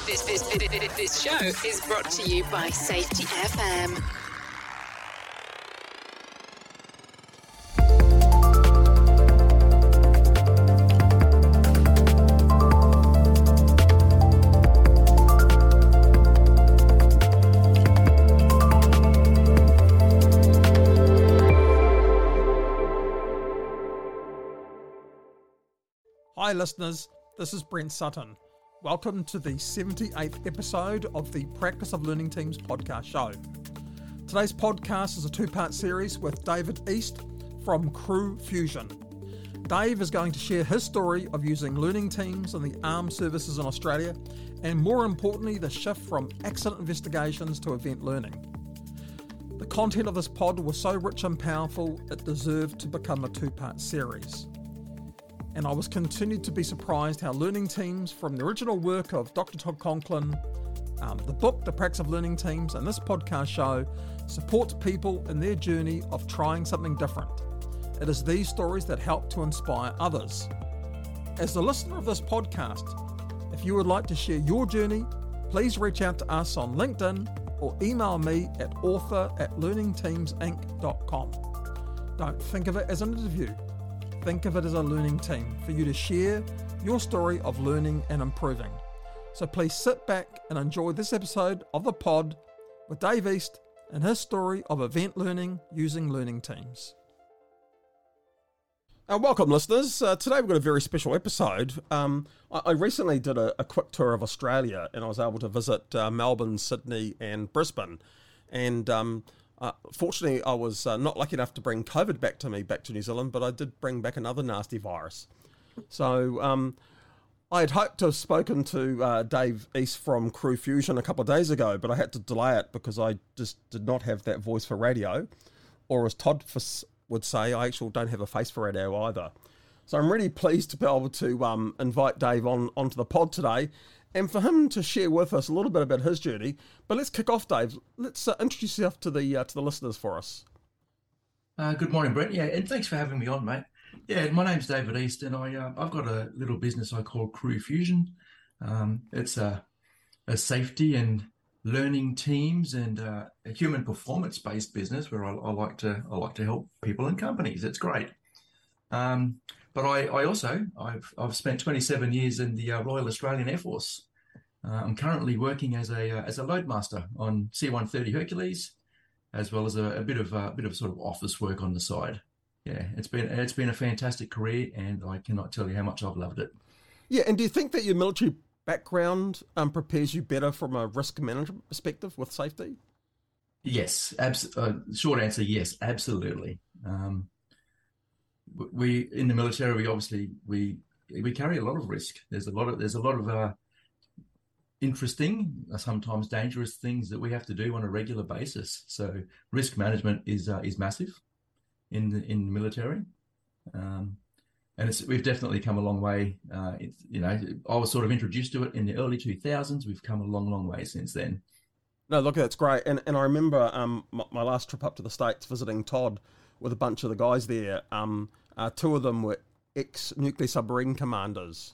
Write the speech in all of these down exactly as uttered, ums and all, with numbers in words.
This, this, this, this show is brought to you by Safety F M. Hi listeners, this is Brent Sutton. Welcome to the seventy-eighth episode of the Practice of Learning Teams podcast show. Today's podcast is a two-part series with David East from Crew Fusion. Dave is going to share his story of using learning teams in the armed services in Australia, and more importantly, the shift from accident investigations to event learning. The content of this pod was so rich and powerful, it deserved to become a two-part series. And I was continued to be surprised how learning teams from the original work of Doctor Todd Conklin, um, the book, The Practice of Learning Teams, and this podcast show support people in their journey of trying something different. It is these stories that help to inspire others. As the listener of this podcast, if you would like to share your journey, please reach out to us on LinkedIn or email me at author at learning teams inc dot com. Don't think of it as an interview. Think of it as a learning team for you to share your story of learning and improving. So please sit back and enjoy this episode of the pod with Dave East and his story of event learning using learning teams. Uh, welcome listeners. Uh, today we've got a very special episode. Um, I, I recently did a, a quick tour of Australia and I was able to visit uh, Melbourne, Sydney and Brisbane. And um, Uh, fortunately, I was uh, not lucky enough to bring COVID back to me, back to New Zealand, but I did bring back another nasty virus. So um, I had hoped to have spoken to uh, Dave East from Crew Fusion a couple of days ago, but I had to delay it because I just did not have that voice for radio, or as Todd f- would say, I actually don't have a face for radio either. So I'm really pleased to be able to um, invite Dave on onto the pod today, and for him to share with us a little bit about his journey. But let's kick off, Dave. Let's uh, introduce yourself to the uh, to the listeners for us. Uh, good morning, Brent. Yeah, and thanks for having me on, mate. Yeah, my name's David East, and I uh, I've got a little business I call Crew Fusion. Um, it's a a safety and learning teams and uh, a human performance based business where I, I like to I like to help people and companies. It's great. Um, but I, I also I've I've spent twenty-seven years in the uh, Royal Australian Air Force. Uh, I'm currently working as a uh, as a loadmaster on C one thirty Hercules, as well as a, a bit of a bit of sort of office work on the side. Yeah, it's been it's been a fantastic career, and I cannot tell you how much I've loved it. Yeah, and do you think that your military background um, prepares you better from a risk management perspective with safety? Yes, abs- uh, short answer, yes, absolutely. Um, we in the military, we obviously we we carry a lot of risk. There's a lot of there's a lot of uh, interesting, sometimes dangerous things that we have to do on a regular basis. So risk management is uh, is massive in the, in the military, um, and it's we've definitely come a long way. Uh, it's, you know, I was sort of introduced to it in the early two thousands. We've come a long, long way since then. No, look, that's great. And and I remember um, my, my last trip up to the States visiting Todd with a bunch of the guys there. Um, uh, two of them were ex-nuclear submarine commanders.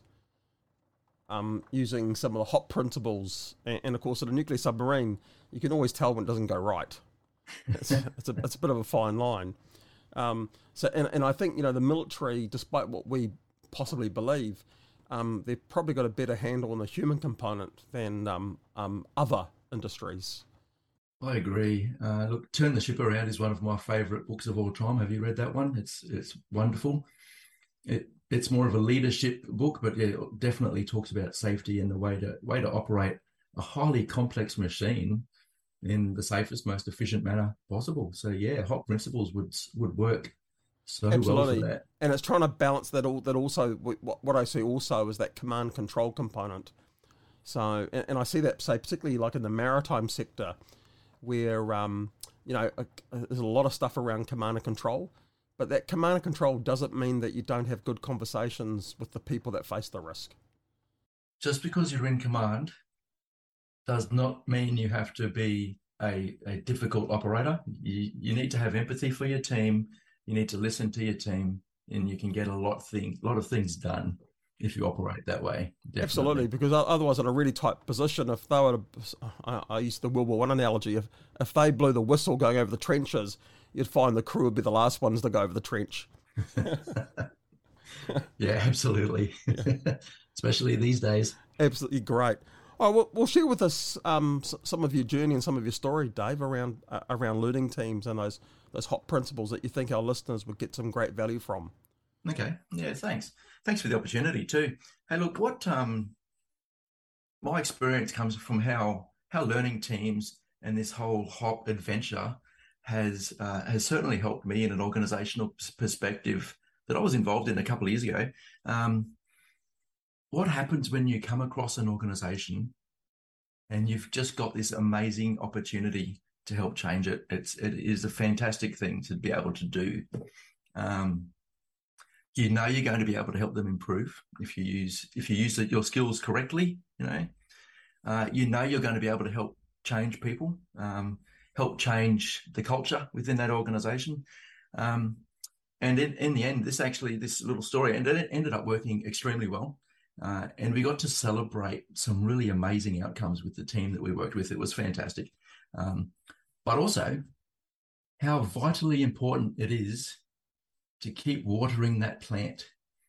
Um, using some of the HOP principles, and, and of course at a nuclear submarine you can always tell when it doesn't go right. It's, it's, a, it's a bit of a fine line. Um, so and, and I think, you know, the military, despite what we possibly believe, um, they've probably got a better handle on the human component than um, um, other industries. I agree. Uh, look, Turn the Ship Around is one of my favourite books of all time. Have you read that one? It's it's wonderful. It It's more of a leadership book, but yeah, it definitely talks about safety and the way to way to operate a highly complex machine in the safest, most efficient manner possible. So yeah, HOP principles would would work so Absolutely. well for that. And it's trying to balance that all. That also, what, what I see also is that command control component. So, and, and I see that, say, particularly like in the maritime sector, where um, you know, a, there's a lot of stuff around command and control. But that command and control doesn't mean that you don't have good conversations with the people that face the risk. Just because you're in command does not mean you have to be a, a difficult operator. You, you need to have empathy for your team. You need to listen to your team, and you can get a lot thing, lot of things done if you operate that way. Definitely. Absolutely, because otherwise, in a really tight position, if they were, to, I, I used the World War One analogy, if if they blew the whistle going over the trenches, you'd find the crew would be the last ones to go over the trench. Yeah, absolutely. Yeah. Especially these days. Absolutely great. Oh, well, well share with us um, some of your journey and some of your story, Dave, around uh, around learning teams and those those hot principles that you think our listeners would get some great value from. Okay. Yeah, thanks. Thanks for the opportunity too. Hey, look, what um, my experience comes from how how learning teams and this whole hop adventure has uh, has certainly helped me in an organizational perspective that I was involved in a couple of years ago. Um, what happens when you come across an organization and you've just got this amazing opportunity to help change it? It's it is a fantastic thing to be able to do. Um, you know you're going to be able to help them improve if you use if you use your skills correctly. You know, uh, you know you're going to be able to help change people, um, help change the culture within that organization. Um, and in, in the end, this actually this little story ended it ended up working extremely well. Uh, and we got to celebrate some really amazing outcomes with the team that we worked with. It was fantastic. Um, but also how vitally important it is to keep watering that plant.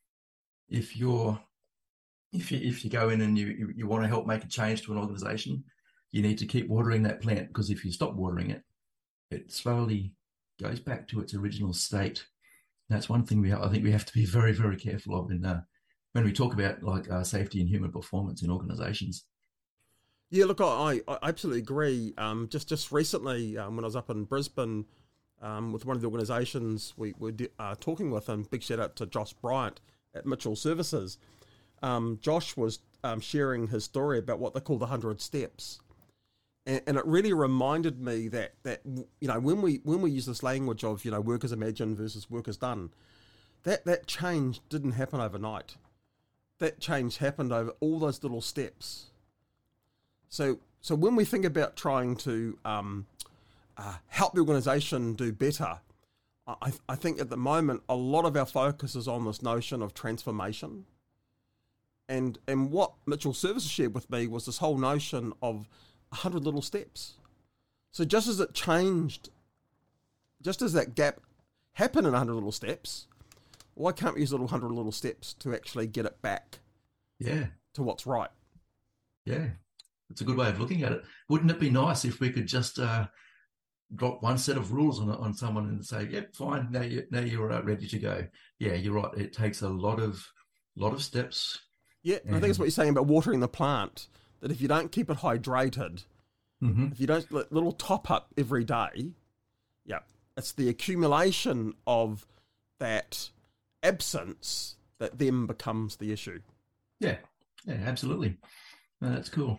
If you're, if you, if you go in and you, you, you want to help make a change to an organization, you need to keep watering that plant, because if you stop watering it, it slowly goes back to its original state. And that's one thing we I think we have to be very, very careful of in uh, when we talk about like uh, safety and human performance in organizations. Yeah, look, I, I absolutely agree. Um, just just recently, um, when I was up in Brisbane um, with one of the organisations we were uh, talking with, and big shout out to Josh Bryant at Mitchell Services. Um, Josh was um, sharing his story about what they call the hundred steps, and, and it really reminded me that that you know when we when we use this language of you know work as imagined versus work as done, that that change didn't happen overnight. That change happened over all those little steps. So, so when we think about trying to um, uh, help the organisation do better, I, I think at the moment a lot of our focus is on this notion of transformation. And and what Mitchell Services shared with me was this whole notion of a hundred little steps. So just as it changed, just as that gap happened in a hundred little steps, why can't we use little hundred little steps to actually get it back? Yeah, to what's right. Yeah. It's a good way of looking at it. Wouldn't it be nice if we could just uh, drop one set of rules on on someone and say, "Yep, fine, now you now you're uh, ready to go." Yeah, you're right. It takes a lot of lot of steps. Yeah, and I think it's what you're saying about watering the plant. That if you don't keep it hydrated, mm-hmm. if you don't let little top up every day, yeah, it's the accumulation of that absence that then becomes the issue. Yeah, yeah, absolutely. No, that's cool.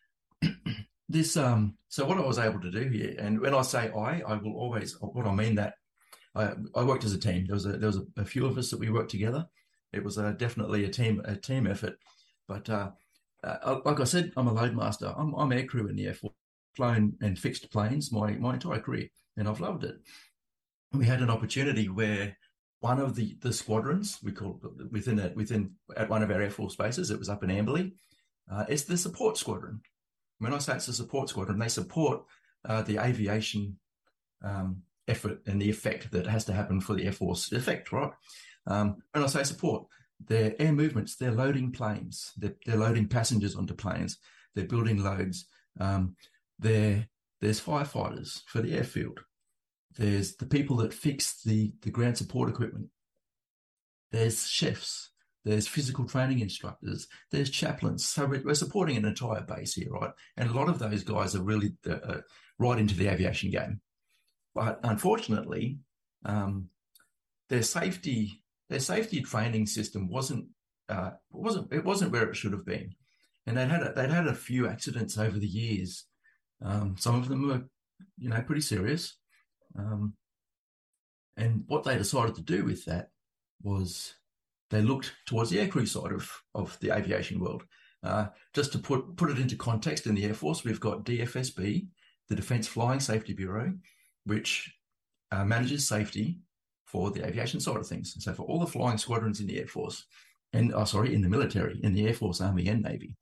This um so what I was able to do here, and when I say I I will always, what I mean that I, I worked as a team. There was a there was a, a few of us that we worked together. It was a, definitely a team a team effort. But uh, uh, like I said, I'm a loadmaster. I'm I'm aircrew in the Air Force, flown and fixed planes my my entire career, and I've loved it. We had an opportunity where one of the the squadrons, we call it within a, within at one of our Air Force bases, it was up in Amberley. Uh, it's the support squadron. When I say it's a support squadron, they support uh, the aviation um, effort and the effect that has to happen for the Air Force effect, right? Um, when I say support, they're air movements, they're loading planes, they're, they're loading passengers onto planes, they're building loads. Um, they're, there's firefighters for the airfield. There's the people that fix the, the ground support equipment. There's chefs. There's physical training instructors, there's chaplains. So we're supporting an entire base here, right? And a lot of those guys are really uh, right into the aviation game. But unfortunately, um, their safety their safety training system wasn't uh, wasn't it wasn't where it should have been, and they'd had a, they'd had a few accidents over the years. Um, some of them were, you know, pretty serious. Um, and what they decided to do with that was they looked towards the aircrew side of, of the aviation world. Uh, just to put, put it into context, in the Air Force, we've got D F S B, the Defence Flying Safety Bureau, which uh, manages safety for the aviation side of things. So for all the flying squadrons in the Air Force, and oh, sorry, in the military, in the Air Force, Army, and Navy.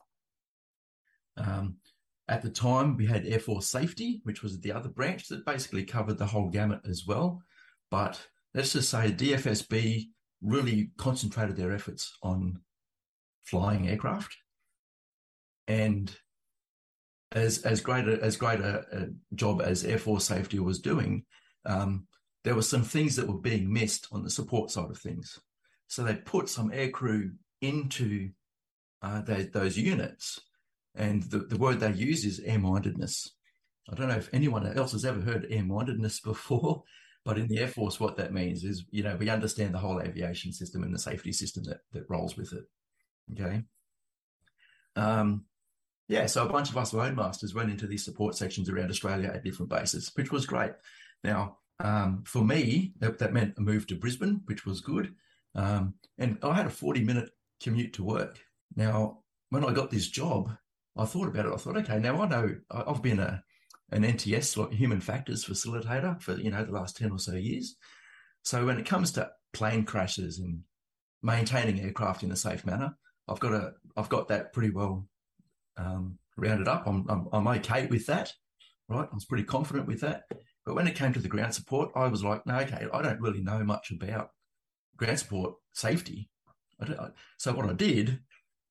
Um, at the time, we had Air Force Safety, which was the other branch that basically covered the whole gamut as well. But let's just say D F S B really concentrated their efforts on flying aircraft. And as as great a, as great a, a job as Air Force Safety was doing, um, there were some things that were being missed on the support side of things. So they put some aircrew into uh, they, those units, and the, the word they use is air-mindedness. I don't know if anyone else has ever heard air-mindedness before, but in the Air Force, what that means is, you know, we understand the whole aviation system and the safety system that, that rolls with it. Okay. Um, yeah, so a bunch of us loadmasters went into these support sections around Australia at different bases, which was great. Now, um, for me, that, that meant a move to Brisbane, which was good. Um, and I had a forty minute commute to work. Now, when I got this job, I thought about it. I thought, okay, now I know I've been a an N T S, like human factors facilitator, for, you know, the last ten or so years. So when it comes to plane crashes and maintaining aircraft in a safe manner, I've got a I've got that pretty well um, rounded up. I'm, I'm I'm okay with that, right? I was pretty confident with that. But when it came to the ground support, I was like, no, okay, I don't really know much about ground support safety. I don't, so what I did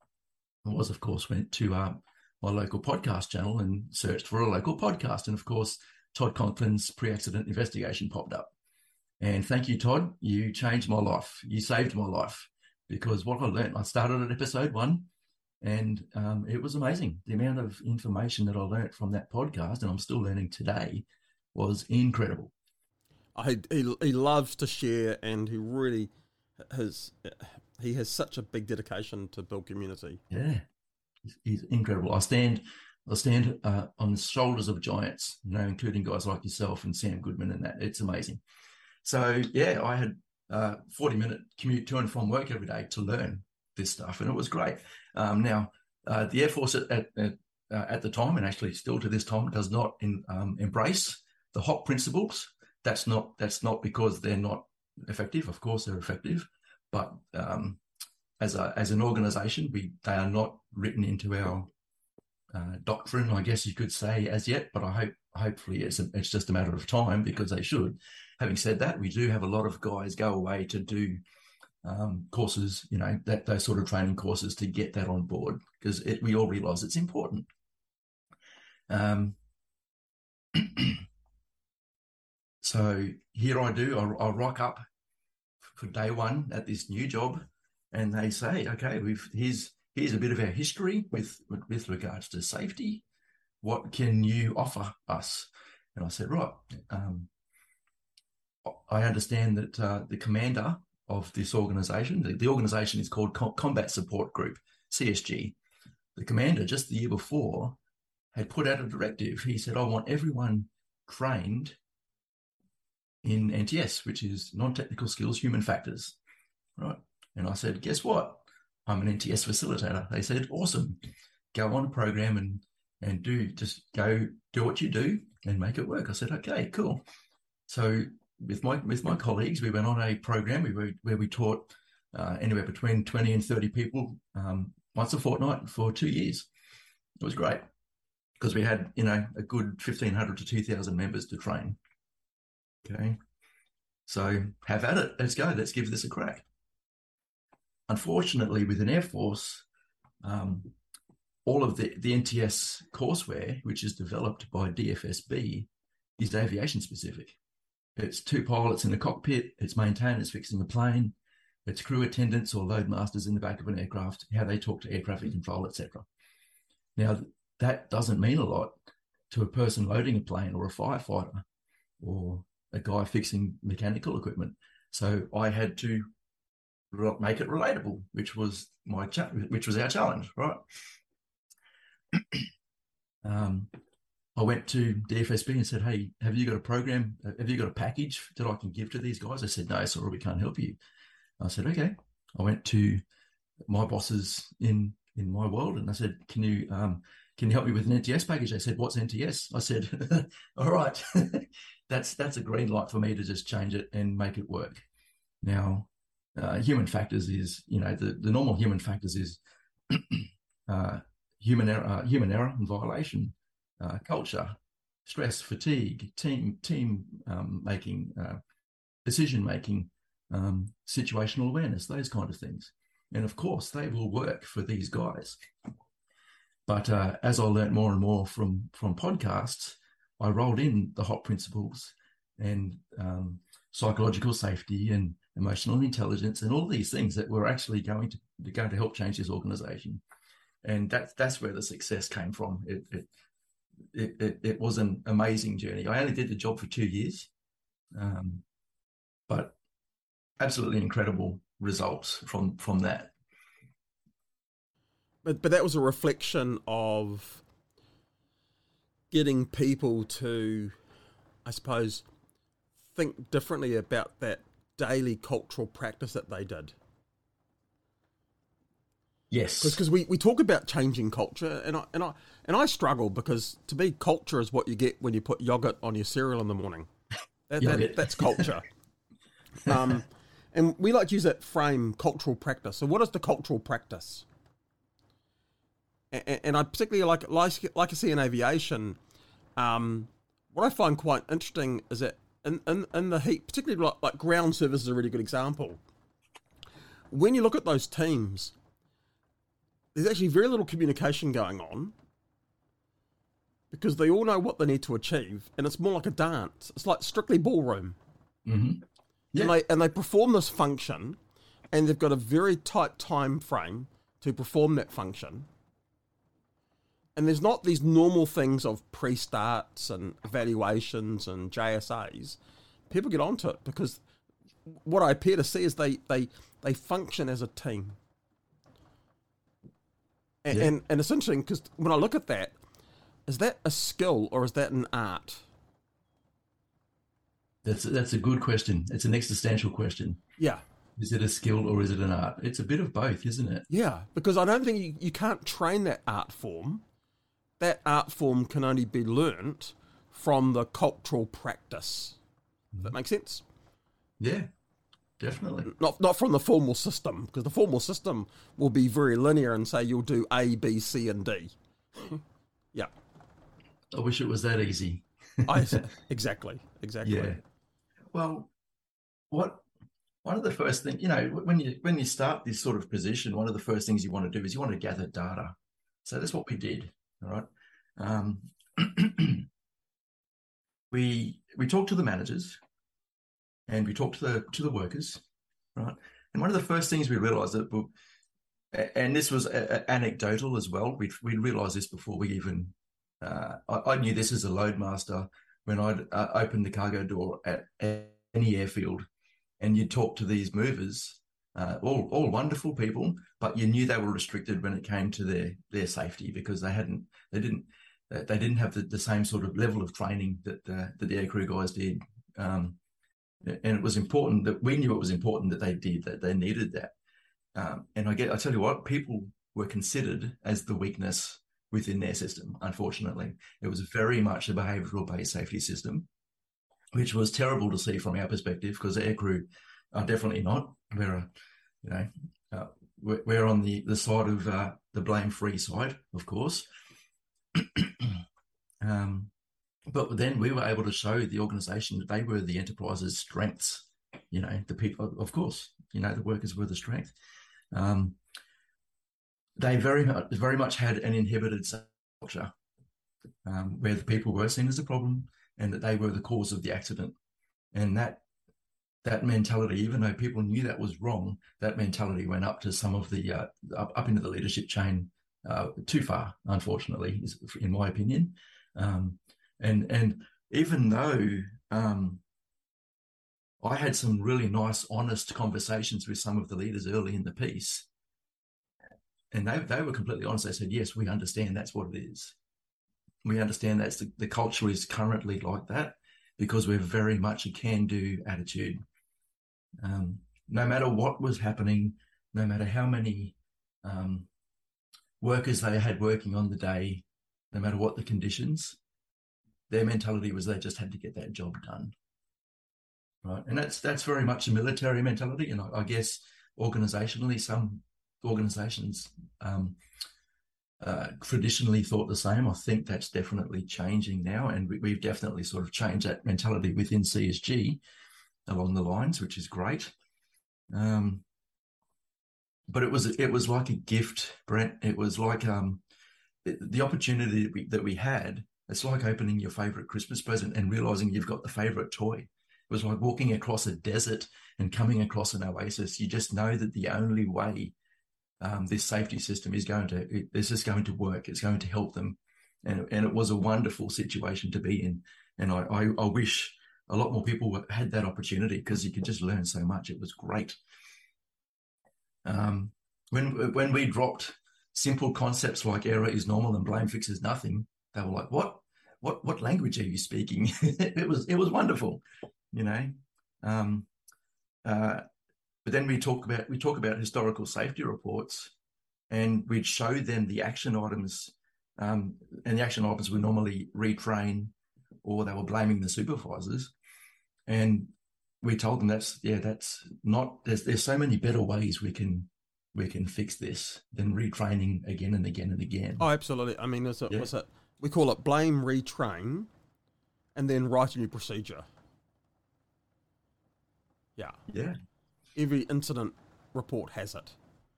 was, of course, went to um, my local podcast channel and searched for a local podcast. And of course, Todd Conklin's Pre-Accident Investigation popped up. And thank you, Todd. You changed my life. You saved my life, because what I learned, I started at episode one, and um, it was amazing. The amount of information that I learned from that podcast, and I'm still learning today, was incredible. He, he, he loves to share, and he really has, he has such a big dedication to build community. Yeah. He's incredible. I stand, I stand uh, on the shoulders of giants, you know, including guys like yourself and Sam Goodman and that. It's amazing. So yeah, I had a forty minute commute to and from work every day to learn this stuff, and it was great. Um, now, uh, the Air Force at at, at, uh, at the time, and actually still to this time, does not in, um, embrace the HOP principles. That's not that's not because they're not effective. Of course, they're effective, but um, as a as an organisation, we they are not written into our uh, doctrine, I guess you could say, as yet. But I hope hopefully it's a, it's just a matter of time, because they should. Having said that, we do have a lot of guys go away to do um, courses, you know, that those sort of training courses to get that on board, because we all realise it's important. Um, so here I do, I, I rock up for day one at this new job, and they say, okay, we've here's here's a bit of our history with with regards to safety. What can you offer us? And I said, right, um, I understand that uh, the commander of this organisation, the, the organisation is called Combat Support Group, C S G. The commander, just the year before, had put out a directive. He said, I want everyone trained in N T S, which is non-technical skills, human factors, right? And I said, guess what? I'm an N T S facilitator. They said, awesome. Go on a program and and do just go do what you do and make it work. I said, okay, cool. So with my with my colleagues, we went on a program where we, where we taught uh, anywhere between twenty and thirty people um, once a fortnight for two years. It was great because we had, you know, a good fifteen hundred to two thousand members to train. Okay. So have at it. Let's go. Let's give this a crack. Unfortunately, with an Air Force, um, all of the, the N T S courseware, which is developed by D F S B, is aviation specific. It's two pilots in the cockpit, it's maintainers fixing the plane, it's crew attendants or load masters in the back of an aircraft, how they talk to air traffic control, et cetera. Now, that doesn't mean a lot to a person loading a plane or a firefighter or a guy fixing mechanical equipment. So I had to make it relatable, which was my cha- which was our challenge, right? um, I went to D F S B and said, hey, have you got a program? Have you got a package that I can give to these guys? They said, no, sorry, we can't help you. I said, okay. I went to my bosses in, in my world and I said, can you um, can you help me with an N T S package? They said, what's N T S? I said, all right, that's that's a green light for me to just change it and make it work. Now, uh, human factors is, you know, the, the normal human factors is uh, human error, uh, human error and violation, uh, culture, stress, fatigue, team team um, making, uh, decision making, um, situational awareness, those kind of things. And of course, they will work for these guys. But uh, as I learned more and more from from podcasts, I rolled in the HOT principles and um, psychological safety and emotional intelligence and all these things that were actually going to going to help change this organization. And that's that's where the success came from. It it it, it, it was an amazing journey. I only did the job for two years, um, but absolutely incredible results from from that. But but that was a reflection of getting people to, I suppose, think differently about that daily cultural practice that they did. Yes, because we, we talk about changing culture, and I and I and I struggle, because to me, culture is what you get when you put yogurt on your cereal in the morning. That, that, that's culture. um, and we like to use that frame, cultural practice. So, what is the cultural practice? And, and I particularly like like like I see in aviation. Um, what I find quite interesting is that in in, in the heat, particularly like, like ground service is a really good example. When you look at those teams, there's actually very little communication going on, because they all know what they need to achieve, and it's more like a dance. It's like Strictly Ballroom. Mm-hmm. Yeah. And they and they perform this function, and they've got a very tight time frame to perform that function. And there's not these normal things of pre-starts and evaluations and J S As. People get onto it because what I appear to see is they they, they function as a team. And, Yeah. and and it's interesting because when I look at that, is that a skill or is that an art? That's that's a good question. It's an existential question. Yeah. Is it a skill or is it an art? It's a bit of both, isn't it? Yeah, because I don't think you, you can't train that art form. That art form can only be learnt from the cultural practice. Does that make sense? Yeah, definitely. Not not from the formal system, because the formal system will be very linear and say you'll do A, B, C, and D. Yeah. I wish it was that easy. I, exactly, exactly. Yeah. Well, what one of the first things, you know, when you when you start this sort of position, one of the first things you want to do is you want to gather data. So that's what we did. All right. Um, we we talked to the managers, and we talked to the to the workers, right? And one of the first things we realised that, and this was a, a anecdotal as well. We we realised this before we even. Uh, I, I knew this as a loadmaster when I'd uh, opened the cargo door at, at any airfield, and you'd talk to these movers, uh, all all wonderful people, but you knew they were restricted when it came to their their safety, because they hadn't they didn't they didn't have the, the same sort of level of training that the, that the aircrew guys did, um, and it was important that we knew it was important that they did that they needed that, um, and I get I tell you what, people were considered as the weakness within their system. Unfortunately, it was very much a behavioural-based safety system, which was terrible to see from our perspective, because the aircrew are definitely not. We're, a, you know, uh, we're, we're on the the side of uh, the blame-free side, of course. um, but then we were able to show the organisation that they were the enterprise's strengths. You know, the people, of course, you know, the workers were the strength. Um, They very much, very much had an inhibited culture, um, where the people were seen as a problem and that they were the cause of the accident. And that that mentality, even though people knew that was wrong, that mentality went up to some of the uh, up, up into the leadership chain uh, too far, unfortunately, in my opinion. Um, and and even though um, I had some really nice, honest conversations with some of the leaders early in the piece. And they they were completely honest. They said, yes, we understand that's what it is. We understand that's the, the culture is currently like that, because we're very much a can-do attitude. Um, no matter what was happening, no matter how many um, workers they had working on the day, no matter what the conditions, their mentality was they just had to get that job done. Right. And that's that's very much a military mentality. And I, I guess organisationally. Some organisations um, uh, traditionally thought the same. I think that's definitely changing now, and we, we've definitely sort of changed that mentality within C S G along the lines, which is great. Um, but it was it was like a gift, Brent. It was like um, it, the opportunity that we, that we had. It's like opening your favourite Christmas present and realising you've got the favourite toy. It was like walking across a desert and coming across an oasis. You just know that the only way um, this safety system is going to, it, it's just going to work. It's going to help them. And, and it was a wonderful situation to be in. And I, I, I wish a lot more people had that opportunity, because you could just learn so much. It was great. Um, when, when we dropped simple concepts like error is normal and blame fixes nothing, they were like, what? What what language are you speaking? it was it was wonderful, you know. Um, uh, but then we talk about we talk about historical safety reports, and we'd show them the action items, um, and the action items were normally retrain, or they were blaming the supervisors, and we told them that's yeah that's not there's there's so many better ways we can we can fix this than retraining again and again and again. Oh, absolutely. I mean, is it Yeah. was it? We call it blame, retrain, and then write a new procedure. Yeah. Yeah. Every incident report has it.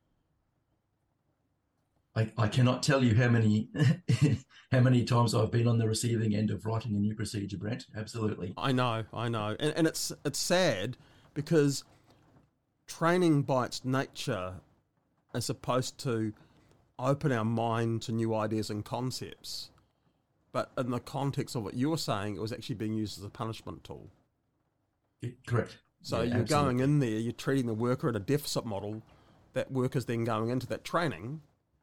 I, I cannot tell you how many how many times I've been on the receiving end of writing a new procedure, Brent. Absolutely. I know, I know. And, and it's it's sad because training by its nature is supposed to open our mind to new ideas and concepts. But in the context of what you were saying, it was actually being used as a punishment tool. Yeah, correct. So Yeah, you're absolutely. going in there, you're treating the worker at a deficit model, that worker's then going into that training,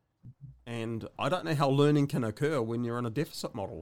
and I don't know how learning can occur when you're in a deficit model.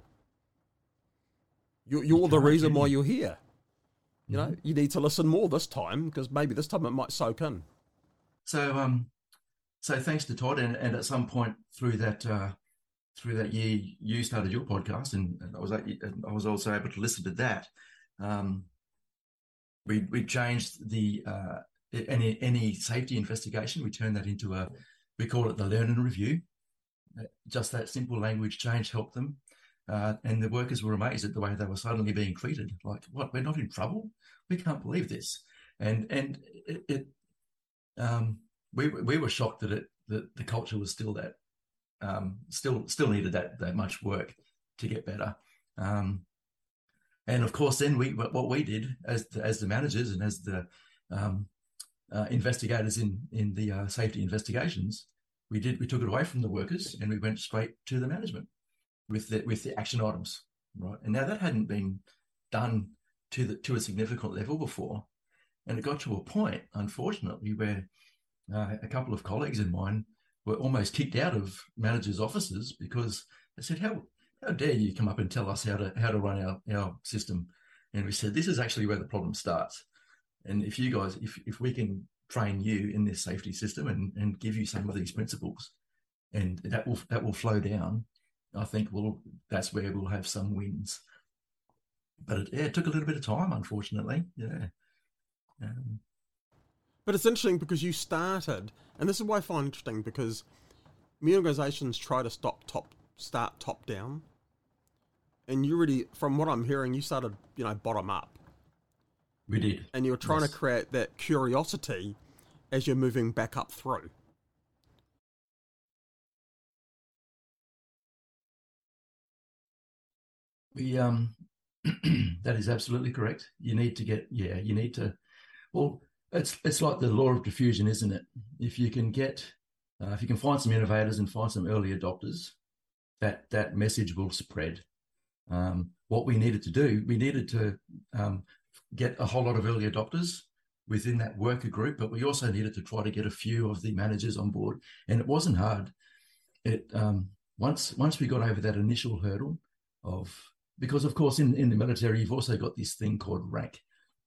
You're, you're the can't, reason can why you? you're here. You know, you need to listen more this time, because maybe this time it might soak in. So um, so thanks to Todd, and, and at some point through that uh, through that year, you started your podcast, and, and I was and I was also able to listen to that. Um, we we changed the uh, any any safety investigation. We turned that into a we call it the learn and review. Just that simple language change helped them, uh, and the workers were amazed at the way they were suddenly being treated. Like, what? We're not in trouble? We can't believe this. And and it, it um, we we were shocked that it that the culture was still that um, still still needed that that much work to get better. Um, and of course, then we what we did as the, as the managers and as the um, uh, investigators in in the uh, safety investigations, we did we took it away from the workers and we went straight to the management with the with the action items, right? And now that hadn't been done to the to a significant level before, and it got to a point, unfortunately, where uh, a couple of colleagues of mine were almost kicked out of managers' offices because they said, "How how dare you come up and tell us how to how to run our, our system?" And we said, "This is actually where the problem starts. And if you guys, if if we can train you in this safety system and, and give you some of these principles, and that will that will flow down, I think we'll that's where we'll have some wins." But it, yeah, it took a little bit of time, unfortunately. Yeah. Um, But it's interesting because you started, and this is why I find interesting, because many organisations try to stop top start top down, and you really, from what I'm hearing, you started, you know, bottom up. we did. And you were trying Yes. to create that curiosity as you're moving back up through. We um, that is absolutely correct. You need to get yeah. You need to. Well, it's it's like the law of diffusion, isn't it? If you can get, uh, if you can find some innovators and find some early adopters, that that message will spread. Um, what we needed to do, we needed to um, get a whole lot of early adopters within that worker group, but we also needed to try to get a few of the managers on board, and it wasn't hard. It um, once once we got over that initial hurdle of, because of course in, in the military you've also got this thing called rank,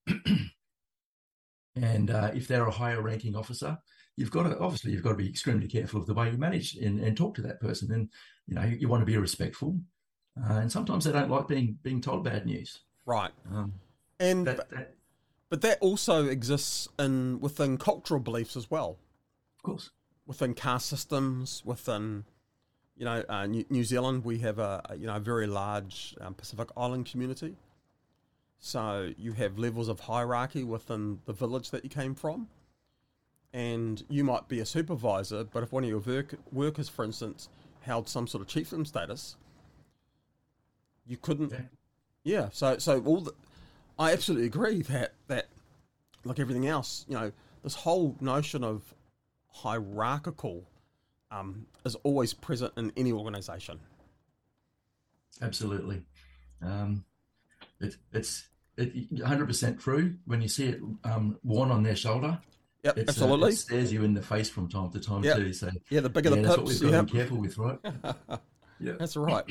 and uh, if they're a higher ranking officer, you've got to obviously you've got to be extremely careful of the way you manage and, and talk to that person, and you know you, you want to be respectful, uh, and sometimes they don't like being being told bad news. Right. Um, And that, that, But that also exists in within cultural beliefs as well. Of course. Within caste systems, within, you know, uh, New, New Zealand, we have a, a you know a very large um, Pacific Island community. So you have levels of hierarchy within the village that you came from, and you might be a supervisor, but if one of your work, workers, for instance, held some sort of chiefdom status, you couldn't. Yeah. yeah so so all the, I absolutely agree that that like everything else, you know, this whole notion of hierarchical um, is always present in any organisation. Absolutely, um, it, it's it, one hundred percent true. When you see it um, worn on their shoulder, yep, it's, absolutely, uh, it stares you in the face from time to time yep. too. So yeah, the bigger yeah, the that's pips, what we've got to yep. be careful with, right? Yeah, that's right.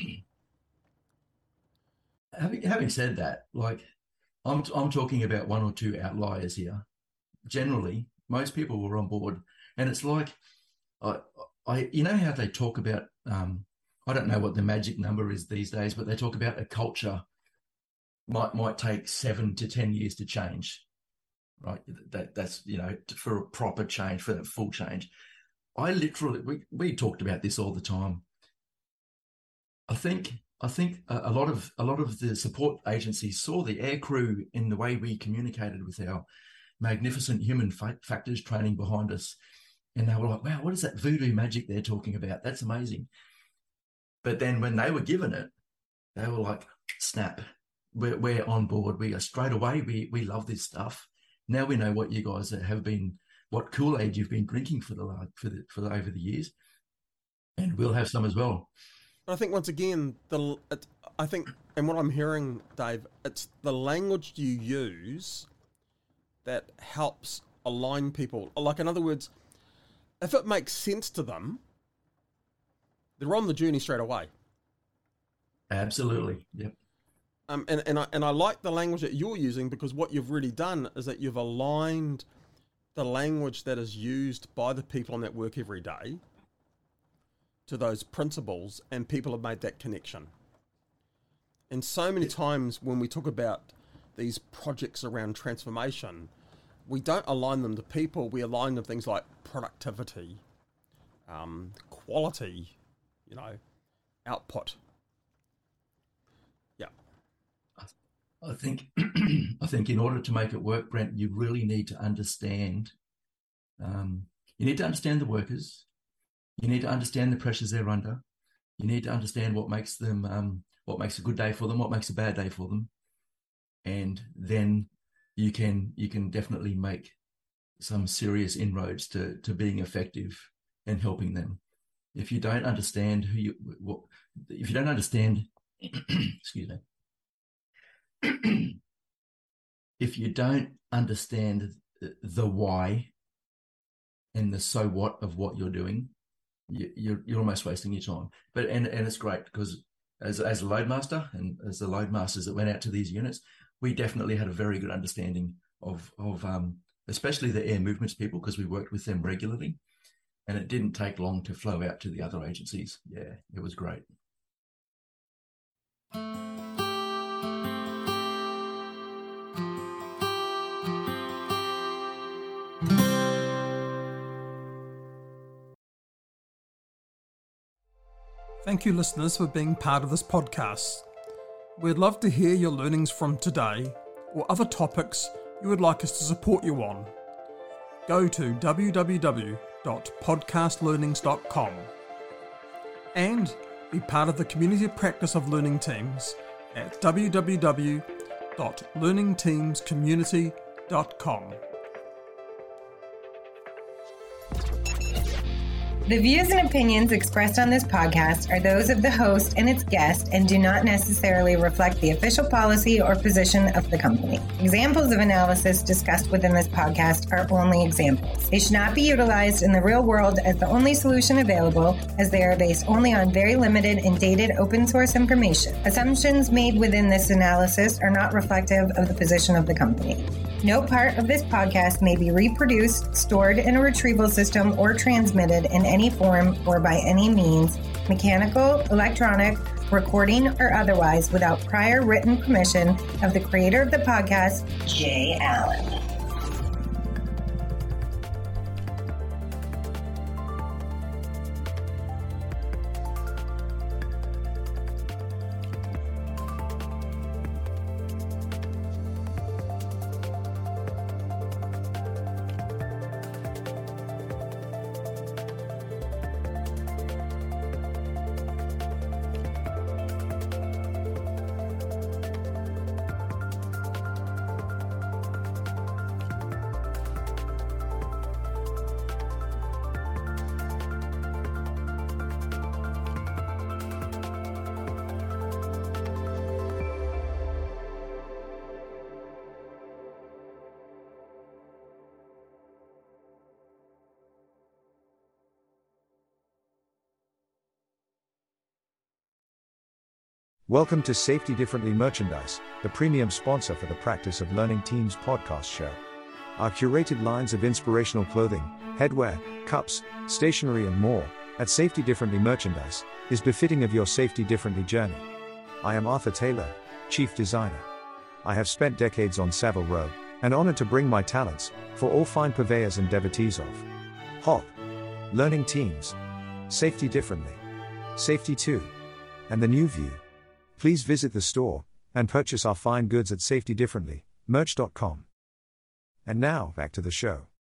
having having said that, like I'm I'm talking about one or two outliers here. Generally, most people were on board, and it's like I I you know how they talk about um, I don't know what the magic number is these days, but they talk about a culture might might take seven to ten years to change, right? That that's you know for a proper change, for a full change. I literally we we talked about this all the time. I think I think a, a lot of a lot of the support agencies saw the aircrew in the way we communicated with our magnificent human fa- factors training behind us, and they were like, "Wow, what is that voodoo magic they're talking about? That's amazing." But then when they were given it, they were like, "Snap, we're we're on board. We are straight away. We we love this stuff. Now we know what you guys have been, what Kool-Aid you've been drinking for the for the for the, over the years, and we'll have some as well." I think once again, the it, I think, and what I'm hearing, Dave, it's the language you use that helps align people. Like, in other words, if it makes sense to them, they're on the journey straight away. Absolutely, yep. Um, and and I and I like the language that you're using, because what you've really done is that you've aligned the language that is used by the people on that work every day to those principles, and people have made that connection. And so many times when we talk about these projects around transformation, we don't align them to people, we align them to things like productivity, um, quality, you know, output. Yeah. I think I think in order to make it work, Brent, you really need to understand, um, you need to understand the workers. You need to understand the pressures they're under. You need to understand what makes them, um, what makes a good day for them, what makes a bad day for them, and then you can you can definitely make some serious inroads to to being effective and helping them. If you don't understand who you, what, if you don't understand, excuse me, if you don't understand the why and the so what of what you're doing, You're you're almost wasting your time, but and and it's great because as as a loadmaster and as the loadmasters that went out to these units, we definitely had a very good understanding of of um, especially the air movements people, because we worked with them regularly, and it didn't take long to flow out to the other agencies. Yeah, it was great. Thank you, listeners, for being part of this podcast. We'd love to hear your learnings from today or other topics you would like us to support you on. Go to w w w dot podcast learnings dot com and be part of the community of practice of learning teams at w w w dot learning teams community dot com. The views and opinions expressed on this podcast are those of the host and its guest and do not necessarily reflect the official policy or position of the company. Examples of analysis discussed within this podcast are only examples. They should not be utilized in the real world as the only solution available, as they are based only on very limited and dated open source information. Assumptions made within this analysis are not reflective of the position of the company. No part of this podcast may be reproduced, stored in a retrieval system, or transmitted in any form or by any means, mechanical, electronic, recording or otherwise, without prior written permission of the creator of the podcast, Jay Allen. Welcome to Safety Differently Merchandise, the premium sponsor for the Practice of Learning Teams podcast show. Our curated lines of inspirational clothing, headwear, cups, stationery and more, at Safety Differently Merchandise, is befitting of your Safety Differently journey. I am Arthur Taylor, Chief Designer. I have spent decades on Savile Row, and honored to bring my talents, for all fine purveyors and devotees of H O P, Learning Teams, Safety Differently, Safety two, and the New View. Please visit the store and purchase our fine goods at safety differently merch dot com. And now, back to the show.